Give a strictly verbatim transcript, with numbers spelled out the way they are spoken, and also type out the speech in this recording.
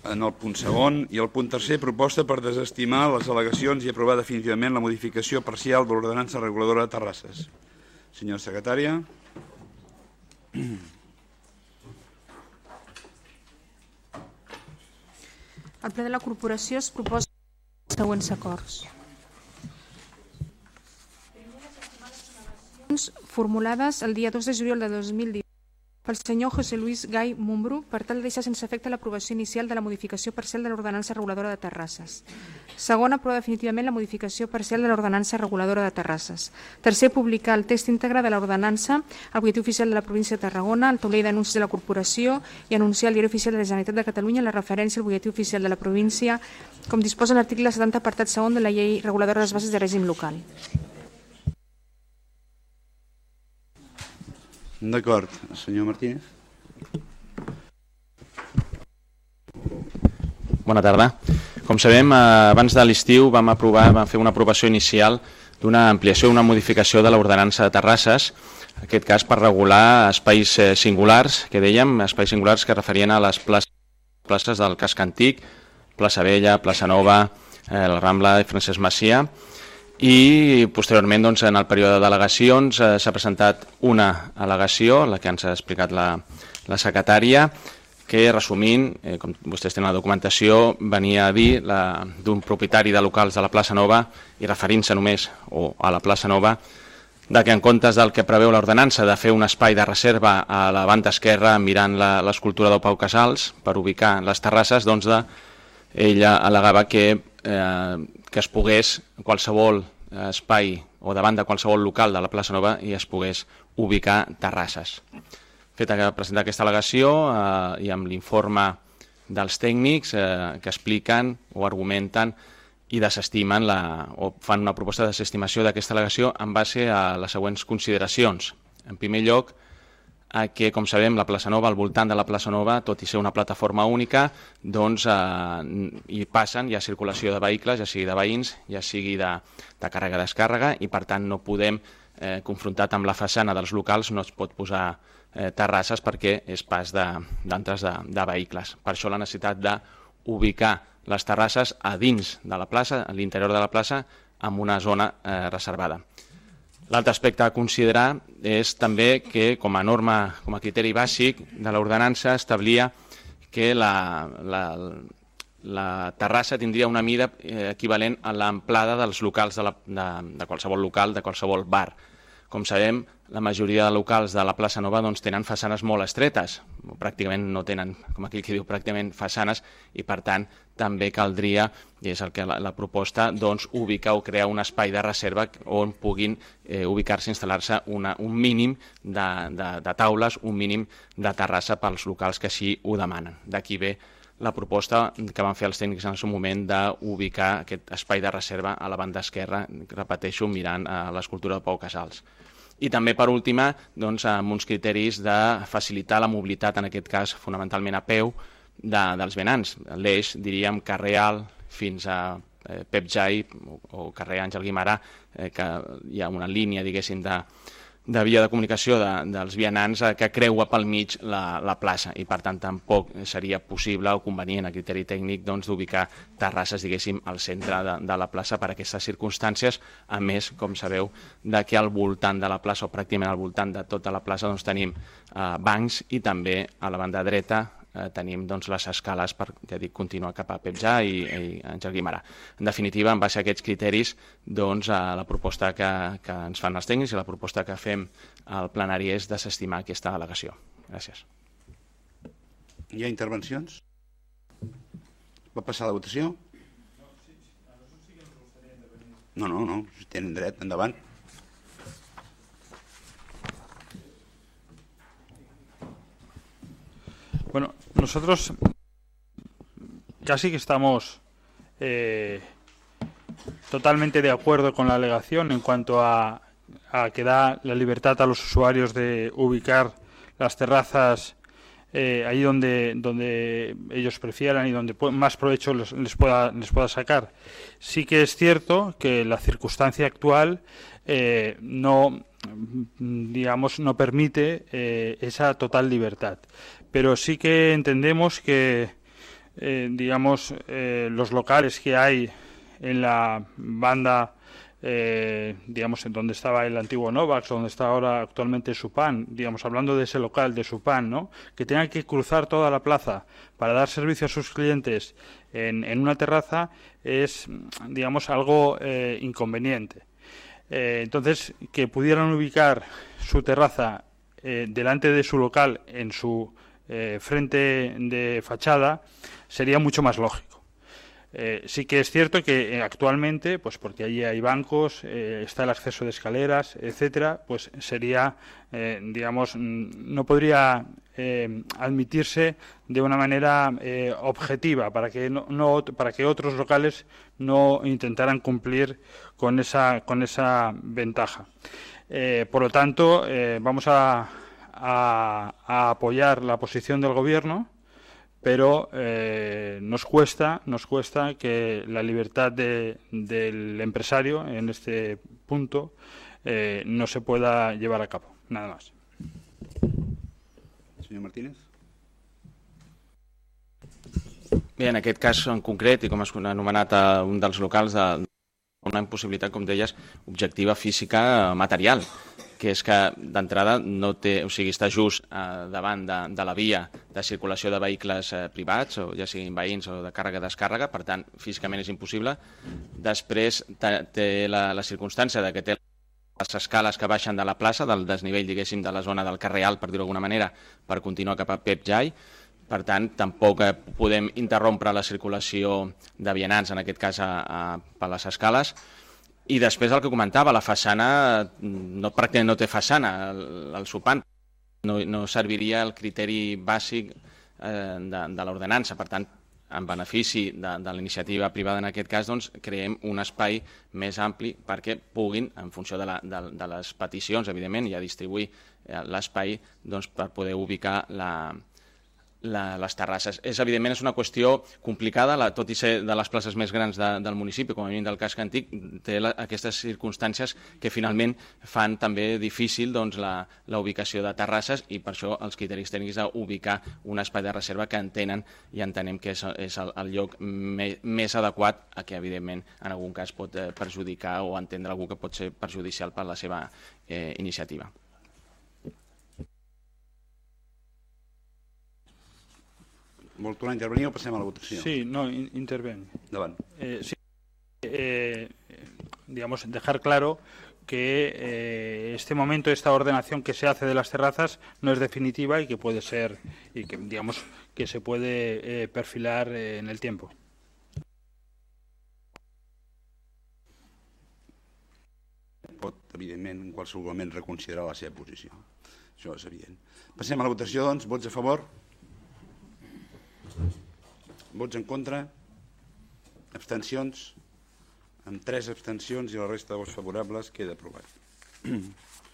en el punt segon, i el punt tercer, proposta per desestimar les al·legacions i aprovar definitivament la modificació parcial de l'ordenança reguladora de terrasses. Senyora secretària. Al ple de la corporació es proposa els següents acords. Formulades el dia dos de juliol de dos mil disset pel senyor José Luis Gay Mumbrú per tal de deixar sense efecte l'aprovació inicial de la modificació parcial de l'ordenança reguladora de terrasses. Segon, aprovar definitivament la modificació parcial de l'ordenança reguladora de terrasses. Tercer, publicar el text íntegre de l'ordenança al butlletí oficial de la província de Tarragona, al taulell d'anuncis de la corporació i anunciar al diari oficial de la Generalitat de Catalunya la referència al butlletí oficial de la província, com disposa l'article setanta apartat segon de la llei reguladora de les bases de règim local. D'acord. Senyor Martínez. Bona tarda. Com sabem, abans de l'estiu vam aprovar, vam fer una aprovació inicial d'una ampliació, una modificació de l'ordenança de terrasses, en aquest cas per regular espais singulars, que dèiem, espais singulars que referien a les places, places del casc antic, plaça Vella, plaça Nova, eh, la Rambla i Francesc Macià. I posteriorment, doncs, en el període d'al·legacions eh, s'ha presentat una al·legació, la que ens ha explicat la, la secretària, que resumint, eh, com vostès tenen la documentació, venia a dir d'un propietari de locals de la plaça Nova i referint-se només o a la plaça Nova, de que en comptes del que preveu l'ordenança de fer un espai de reserva a la banda esquerra mirant l'escultura del Pau Casals per ubicar les terrasses, doncs de, ella al·legava que eh, que es pogués qualsevol espai o davant de qualsevol local de la plaça Nova i es pogués ubicar terrasses. Feta que presenta aquesta al·legació eh, i amb l'informe dels tècnics eh, que expliquen o argumenten i desestimen la, o fan una proposta de desestimació d'aquesta al·legació en base a les següents consideracions. En primer lloc, a que, com sabem, la plaça Nova, al voltant de la plaça Nova, tot i ser una plataforma única, doncs eh, hi passen, hi ha circulació de vehicles, ja sigui de veïns, ja sigui de, de càrrega-descàrrega, i per tant no podem, eh, confrontat amb la façana dels locals, no es pot posar eh, terrasses perquè és pas d'entres de, de, de vehicles. Per això la necessitat d'ubicar les terrasses a dins de la plaça, a l'interior de la plaça, en una zona eh, reservada. L'altre aspecte a considerar és també que, com a norma, com a criteri bàsic de l'ordenança, establia que la, la, la terrassa tindria una mida equivalent a l'amplada dels locals de, la, de, de qualsevol local, de qualsevol bar. Com sabem, la majoria de locals de la plaça Nova doncs, tenen façanes molt estretes, pràcticament no tenen, com aquell que diu, pràcticament façanes, i per tant també caldria, i és el que la, la proposta, doncs, ubicar o crear un espai de reserva on puguin eh, ubicar-se, instal·lar-se un mínim de, de, de taules, un mínim de terrassa pels locals que així ho demanen. D'aquí ve la proposta que van fer els tècnics en el seu moment d'ubicar aquest espai de reserva a la banda esquerra, repeteixo, mirant a l'escultura de Pau Casals. I també, per última, doncs, amb uns criteris de facilitar la mobilitat, en aquest cas, fonamentalment a peu, de, dels vianants. L'eix, diríem, carrer Alt fins a eh, Pep Jai o, o carrer Àngel Guimerà, eh, que hi ha una línia, diguéssim, de, de via de comunicació de, dels vianants eh, que creua pel mig la, la plaça, i per tant tampoc seria possible o convenient a criteri tècnic doncs, d'ubicar terrasses, diguéssim, al centre de, de la plaça per aquestes circumstàncies, a més, com sabeu, de que al voltant de la plaça o pràcticament al voltant de tota la plaça doncs, tenim eh, bancs i també a la banda dreta eh, tenim doncs, les escales per, ja dic, continuar cap a Pepjà i, i Àngel Guimerà. En definitiva, en base a aquests criteris, doncs, a la proposta que, que ens fan els tècnics i la proposta que fem al plenari és desestimar aquesta al·legació. Gràcies. Hi ha intervencions? Va passar la votació? No, no, no, si tenen dret, endavant. Bueno, nosotros casi que estamos eh, totalmente de acuerdo con la alegación en cuanto a, a que da la libertad a los usuarios de ubicar las terrazas eh, ahí donde, donde ellos prefieran y donde más provecho les, les, pueda, les pueda sacar. Sí que es cierto que la circunstancia actual eh, no, digamos, no permite eh, esa total libertad. Pero sí que entendemos que eh, digamos, eh, los locales que hay en la banda, eh, digamos, en donde estaba el antiguo Novax, donde está ahora actualmente Supan, digamos, hablando de ese local de Supan, ¿no? Que tengan que cruzar toda la plaza para dar servicio a sus clientes en, en una terraza es, digamos, algo eh, inconveniente. Eh, entonces, que pudieran ubicar su terraza eh, delante de su local en su eh, frente de fachada sería mucho más lógico. Eh, sí que es cierto que eh, actualmente, pues porque allí hay bancos, eh, está el acceso de escaleras, etcétera, pues sería, eh, digamos, no podría eh, admitirse de una manera eh, objetiva para que no, no para que otros locales no intentaran cumplir con esa con esa ventaja. Eh, por lo tanto, eh, vamos a, a, a apoyar la posición del Gobierno, pero eh, nos cuesta nos cuesta que la libertad de, del empresario en este punto eh, no se pueda llevar a cabo. Nada más. Senyor Martínez. Bé, en aquest cas en concret, i com has anomenat a un dels locals, de una impossibilitat, com deies, objectiva, física, material, que és que d'entrada no té, o sigui, està just eh, davant de, de la via de circulació de vehicles eh, privats, o ja siguin veïns o de càrrega-descàrrega, per tant, físicament és impossible. Després té la, la circumstància de que té les escales que baixen de la plaça, del desnivell, diguéssim, de la zona del carrer Alt, per dir-ho d'alguna manera, per continuar cap a Pep Jai. Per tant, tampoc podem interrompre la circulació de vianants, en aquest cas a, a, per les escales. I després el que comentava, la façana, no, pràcticament no té façana, el, el Supan no, no serviria el criteri bàsic eh, de, de l'ordenança. Per tant, en benefici de, de la iniciativa privada en aquest cas, doncs, creem un espai més ampli perquè puguin, en funció de, la, de, de les peticions, evidentment, i a distribuir eh, l'espai doncs, per poder ubicar la, La, les terrasses. És, evidentment, és una qüestió complicada, la, tot i ser de les places més grans de, del municipi, com a mínim del casc antic, té la, aquestes circumstàncies que finalment fan també difícil doncs, la, la ubicació de terrasses, i per això els criteris tècnics d'ubicar un espai de reserva que entenen i entenem que és, és el, el lloc me, més adequat a que, evidentment, en algun cas pot eh, perjudicar o entendre algú que pot ser perjudicial per la seva eh, iniciativa. Vol tornar a intervenir o passem a la votació? Sí, no, in, interven. Davant. Eh, sí, eh, digamos, dejar claro que eh, este momento, esta ordenación que se hace de las terrazas no es definitiva y que puede ser, y que digamos que se puede eh, perfilar eh, en el tiempo. Pot, evidentment, en qualsevol moment reconsiderar la seva posició. Això és evident. Passem a la votació, doncs. Vots a favor? Vots en contra? Abstencions? Amb tres abstencions i la resta de vots favorables queda aprovat.